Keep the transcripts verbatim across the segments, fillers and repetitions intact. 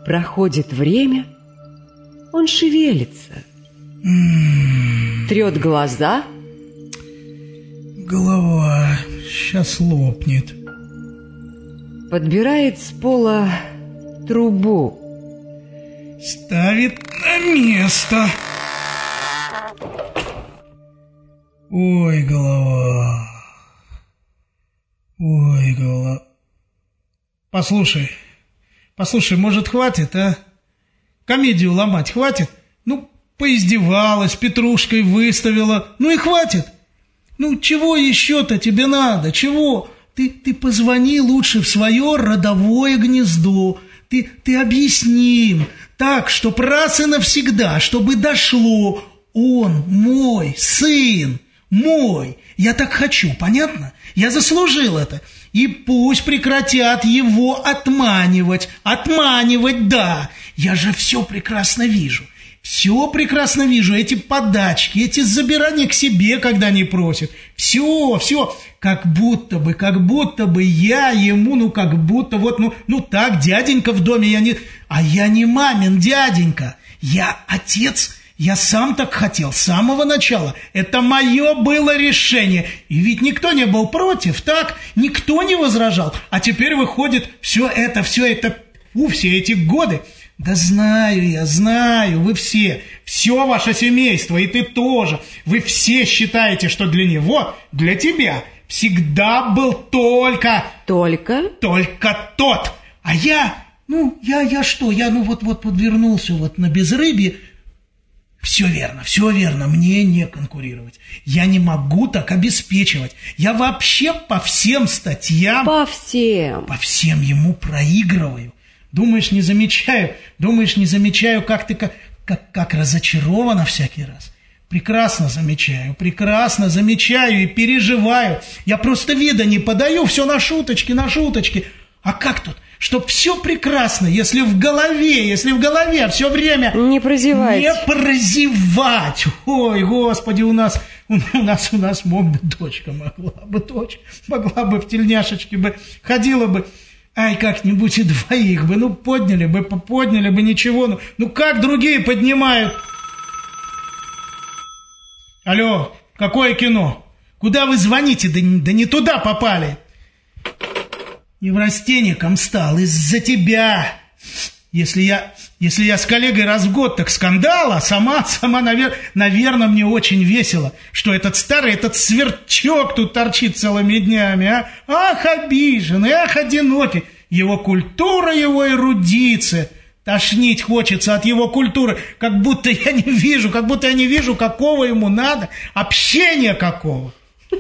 Проходит время, он шевелится, М-м-м. трет глаза. Голова сейчас лопнет. Подбирает с пола трубу. Ставит на место. Ой, голова. Ой, голова. Послушай, послушай, может, хватит, а? Комедию ломать хватит? Ну, поиздевалась, петрушкой выставила. Ну и хватит. Ну, чего еще-то тебе надо? Чего? Ты, ты позвони лучше в свое родовое гнездо. Ты, ты объясни им так, чтоб раз и навсегда, чтобы дошло. Он мой сын, мой. Я так хочу, понятно? Я заслужил это. И пусть прекратят его отманивать. Отманивать, да. Я же все прекрасно вижу. Все прекрасно вижу, эти подачки, эти забирания к себе, когда они просят. Все, все, как будто бы, как будто бы я ему, ну как будто вот, ну, ну так, дяденька в доме, я не... А я не мамин дяденька, я отец, я сам так хотел, с самого начала. Это мое было решение. И ведь никто не был против, так? Никто не возражал. А теперь выходит все это, все это, у, все эти годы. Да знаю я, знаю, вы все, все ваше семейство, и ты тоже, вы все считаете, что для него, для тебя всегда был только... Только? Только тот. А я, ну, я, я что, я, ну, вот-вот подвернулся вот на безрыбье. Все верно, все верно, мне не конкурировать. Я не могу так обеспечивать. Я вообще по всем статьям... По всем. По всем ему проигрываю. Думаешь, не замечаю? Думаешь, не замечаю, как ты как, как, как разочарована всякий раз? Прекрасно замечаю, прекрасно замечаю и переживаю. Я просто вида не подаю, все на шуточки, на шуточки. А как тут? Чтоб все прекрасно, если в голове, если в голове все время... Не прозевать. Не прозевать. Ой, Господи, у нас, у нас, у нас мог бы дочка, могла бы дочь, могла бы в тельняшечке бы, ходила бы... Ай, как-нибудь и двоих бы, ну, подняли бы, подняли бы, ничего, ну, ну, как другие поднимают? Алло, какое кино? Куда вы звоните? Да, да не туда попали. Неврастенником стал из-за тебя. Если я, если я с коллегой раз в год, так скандал, а сама, сама, навер, наверное, мне очень весело, что этот старый, этот сверчок тут торчит целыми днями, а? Ах, обиженный, ах, одинокий. Его культура, его эрудиция. Тошнить хочется от его культуры, как будто я не вижу, как будто я не вижу, какого ему надо, общения какого.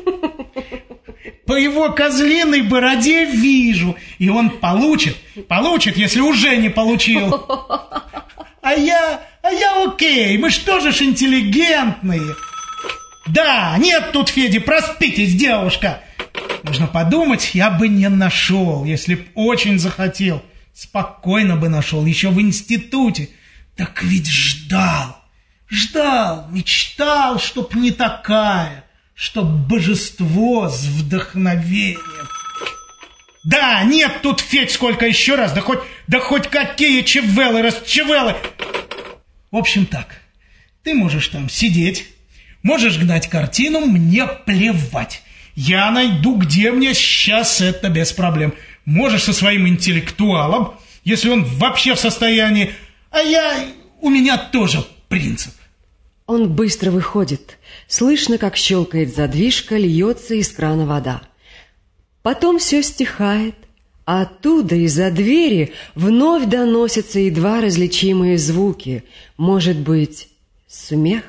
По его козлиной бороде вижу, и он получит, получит, если уже не получил. А я, а я окей, мы ж тоже ж интеллигентные. Да, нет тут, Феди, проспитесь, девушка. Можно подумать, я бы не нашел, если б очень захотел. Спокойно бы нашел, еще в институте. Так ведь ждал, ждал, мечтал, чтоб не такая. Чтоб божество с вдохновением. Да, нет тут, Федь, сколько еще раз, да хоть, да хоть какие чевелы, расчевелы. В общем так, ты можешь там сидеть, можешь гнать картину, мне плевать. Я найду, где мне сейчас это без проблем. Можешь со своим интеллектуалом, если он вообще в состоянии, а я, у меня тоже принцип. Он быстро выходит. Слышно, как щелкает задвижка, льется из крана вода. Потом все стихает, а оттуда из-за двери вновь доносятся едва различимые звуки. Может быть, смех?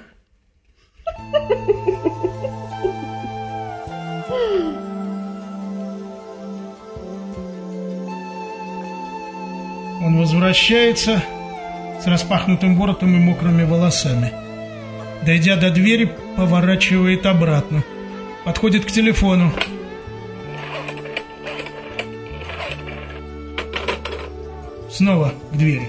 Он возвращается с распахнутым воротом и мокрыми волосами. Дойдя до двери, поворачивает обратно. Подходит к телефону. Снова к двери.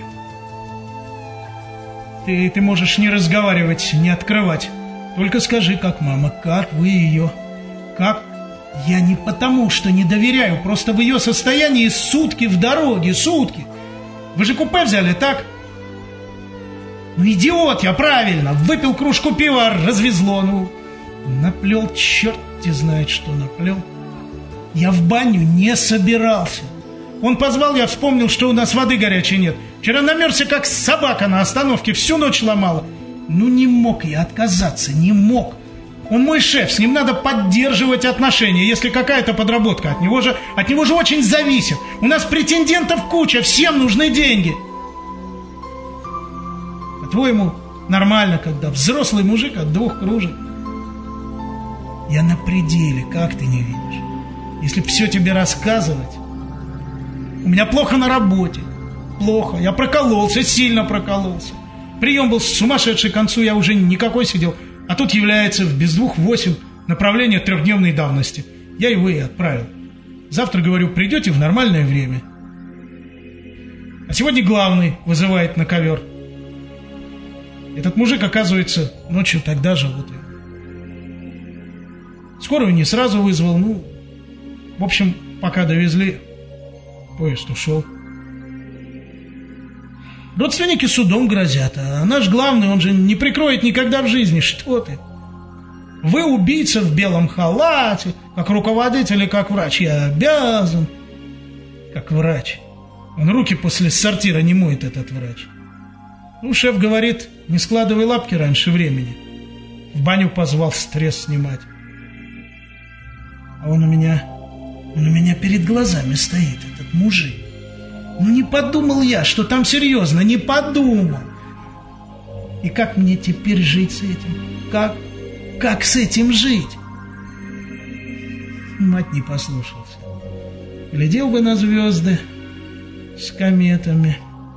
Ты, ты можешь не разговаривать, не открывать. Только скажи, как мама, как вы ее? Как? Я не потому, что не доверяю, просто в ее состоянии сутки в дороге, сутки. Вы же купе взяли, так? Ну, идиот я, правильно. Выпил кружку пива, развезло. Ну, наплел, черт не знает, что наплел. Я в баню не собирался. Он позвал, я вспомнил, что у нас воды горячей нет. Вчера намерзся, как собака на остановке, всю ночь ломала. Ну, не мог я отказаться, не мог. Он мой шеф, с ним надо поддерживать отношения, если какая-то подработка. От него же, от него же очень зависит. У нас претендентов куча, всем нужны деньги. По-твоему, нормально, когда взрослый мужик от двух кружек? Я на пределе, как ты не видишь? Если б все тебе рассказывать. У меня плохо на работе. Плохо. Я прокололся, сильно прокололся. Прием был сумасшедший, к концу я уже никакой сидел. А тут является в без двух восемь направление трехдневной давности. Я его и отправил. Завтра, говорю, придете в нормальное время. А сегодня главный вызывает на ковер. Этот мужик, оказывается, ночью тогда же вот. Скорую не сразу вызвал, ну... В общем, пока довезли, поезд ушел. Родственники судом грозят, а наш главный, он же не прикроет никогда в жизни. Что ты? Вы убийца в белом халате, как руководитель и как врач. Я обязан. Как врач. Он руки после сортира не моет, этот врач. Ну, шеф говорит, не складывай лапки раньше времени. В баню позвал стресс снимать. А он у меня, он у меня перед глазами стоит, этот мужик. Ну, не подумал я, что там серьезно, не подумал. И как мне теперь жить с этим? Как, как с этим жить? Мать не послушался. Глядел бы на звезды с кометами.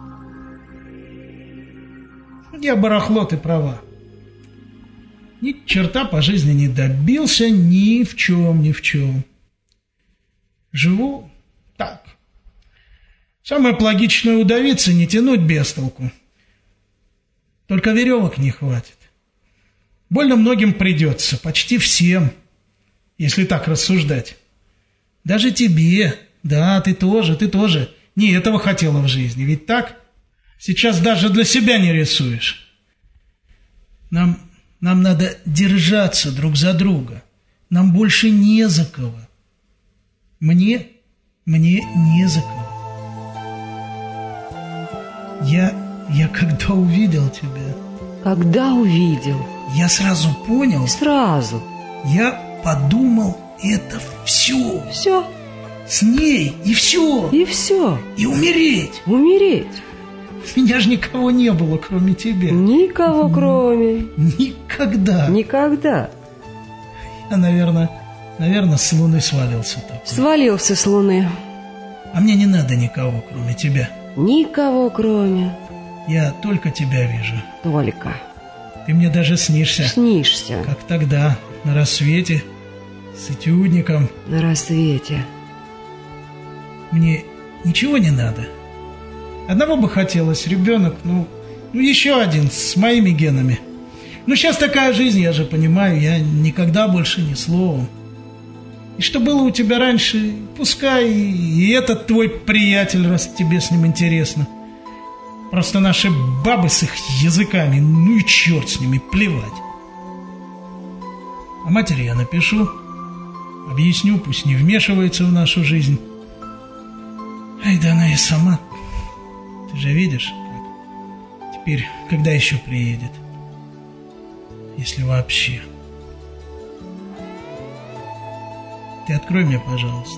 Я барахло, ты права. Ни черта по жизни не добился, ни в чем, ни в чем. Живу так. Самое логичное — удавиться, не тянуть без толку. Только веревок не хватит. Больно многим придется, почти всем, если так рассуждать. Даже тебе, да, ты тоже, ты тоже не этого хотела в жизни, ведь так? Сейчас даже для себя не рисуешь. Нам, нам надо держаться друг за друга. Нам больше не за кого. Мне, мне не за кого. Я, я когда увидел тебя... Когда увидел? Я сразу понял... Сразу. Я подумал, это все. Все. С ней, и все. И все. И умереть. Умереть. У меня же никого не было, кроме тебя. Никого, кроме... Никогда. Никогда. Я, наверное, наверное, с луны свалился такой. Свалился с луны. А мне не надо никого, кроме тебя. Никого, кроме... Я только тебя вижу. Только. Ты мне даже снишься. Снишься. Как тогда, на рассвете, с этюдником. На рассвете. Мне ничего не надо. Одного бы хотелось, ребенок, ну, ну еще один, с моими генами. Ну, сейчас такая жизнь, я же понимаю, я никогда больше ни словом. И что было у тебя раньше, пускай и этот твой приятель, раз тебе с ним интересно. Просто наши бабы с их языками, ну и черт с ними, плевать. А матери я напишу, объясню, пусть не вмешивается в нашу жизнь. Ай, да она и сама, ты же видишь, как теперь, когда еще приедет, если вообще. Ты открой мне, пожалуйста.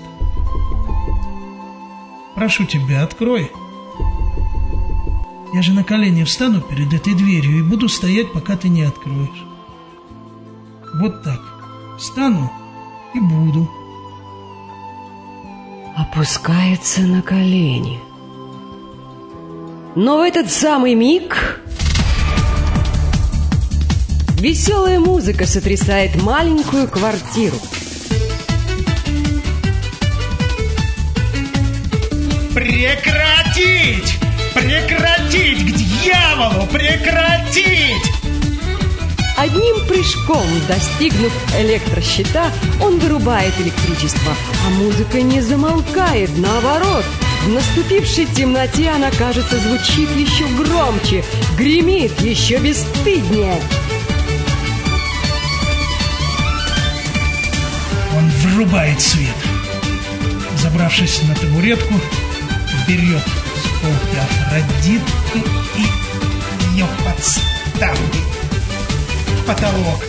Прошу тебя, открой. Я же на колени встану перед этой дверью и буду стоять, пока ты не откроешь. Вот так. Встану и буду. Опускается на колени. Но в этот самый миг веселая музыка сотрясает маленькую квартиру. Прекратить! Прекратить! К дьяволу! Прекратить! Одним прыжком, достигнув электрощита, он вырубает электричество, а музыка не замолкает, наоборот, В наступившей темноте она, кажется, звучит еще громче, гремит еще бесстыднее. Он врубает свет. Забравшись на табуретку, берет с полки Афродитку и ее подставки в потолок.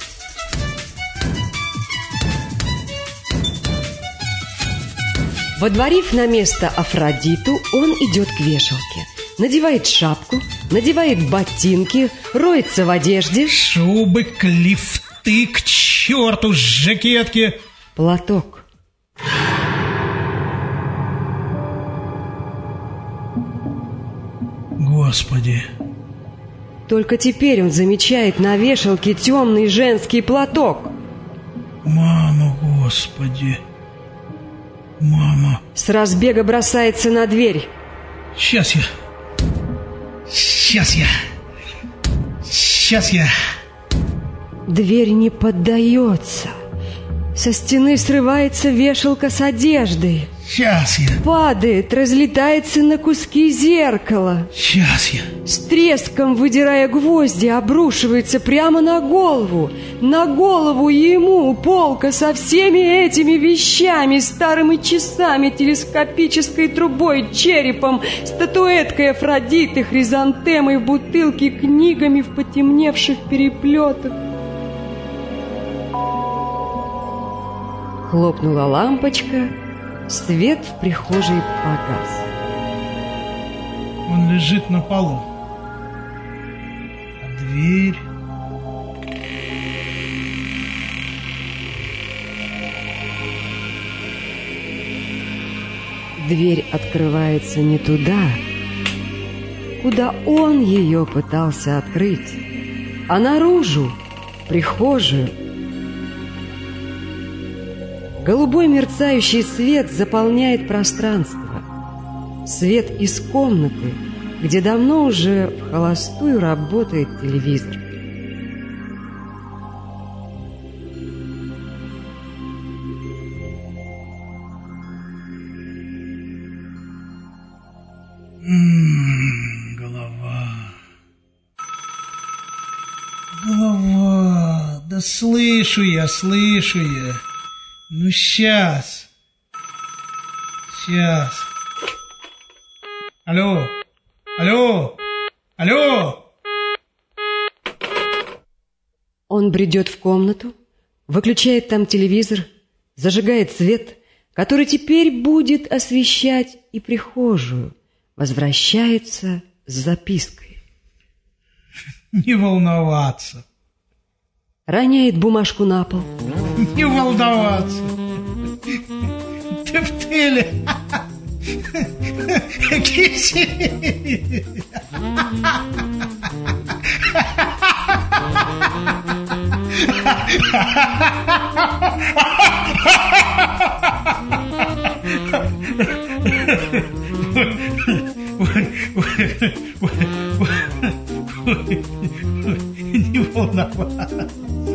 Водворив на место Афродиту, он идет к вешалке. Надевает шапку, надевает ботинки, роется в одежде. Шубы, клифты, к черту, жакетки. Платок. Господи. Только теперь он замечает на вешалке темный женский платок. Мама, Господи. Мама. С разбега бросается на дверь. Сейчас я. Сейчас я. Сейчас я. Дверь не поддается. Со стены срывается вешалка с одеждой. Сейчас я. Падает, разлетается на куски зеркала. Сейчас я. С треском, выдирая гвозди, обрушивается прямо на голову. На голову ему полка со всеми этими вещами, старыми часами, телескопической трубой, черепом, статуэткой Афродиты, хризантемой в бутылке, книгами в потемневших переплетах. Хлопнула лампочка, свет в прихожей погас. Он лежит на полу. А дверь... Дверь открывается не туда, куда он ее пытался открыть, а наружу, в прихожую. Голубой мерцающий свет заполняет пространство. Свет из комнаты, где давно уже в холостую работает телевизор. М-м, голова. Голова. Да слышу я, слышу я. Ну, сейчас. Сейчас. Алло. Алло. Алло. Он бредет в комнату, выключает там телевизор, зажигает свет, который теперь будет освещать и прихожую, возвращается с запиской. Не волноваться. Роняет бумажку на пол. Не волноваться. Ты в теле. Кисель. Не волноваться.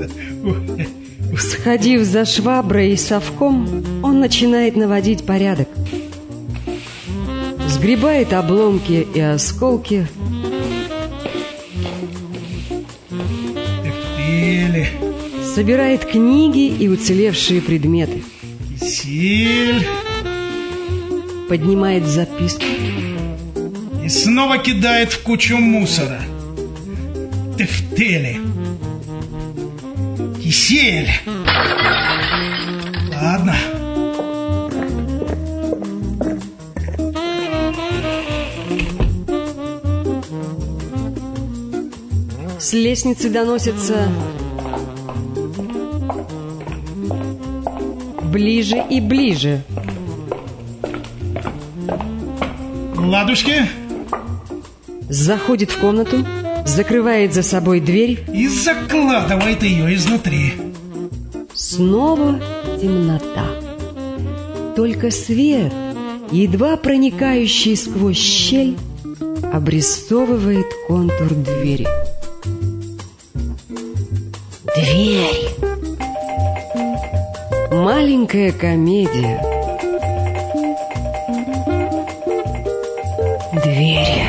Сходив за шваброй и совком, он начинает наводить порядок. Сгребает обломки и осколки. Эфтели. Собирает книги и уцелевшие предметы. Кисель. Поднимает записку. И снова кидает в кучу мусора. Тефтели. Кисель. Ладно. С лестницы доносится ближе и ближе. Ладушки. Заходит в комнату, закрывает за собой дверь и закладывает ее изнутри. Снова темнота. Только свет, едва проникающий сквозь щель, обрисовывает контур двери. Дверь. Маленькая комедия. Дверь.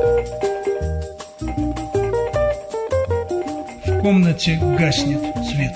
В комнате гаснет свет.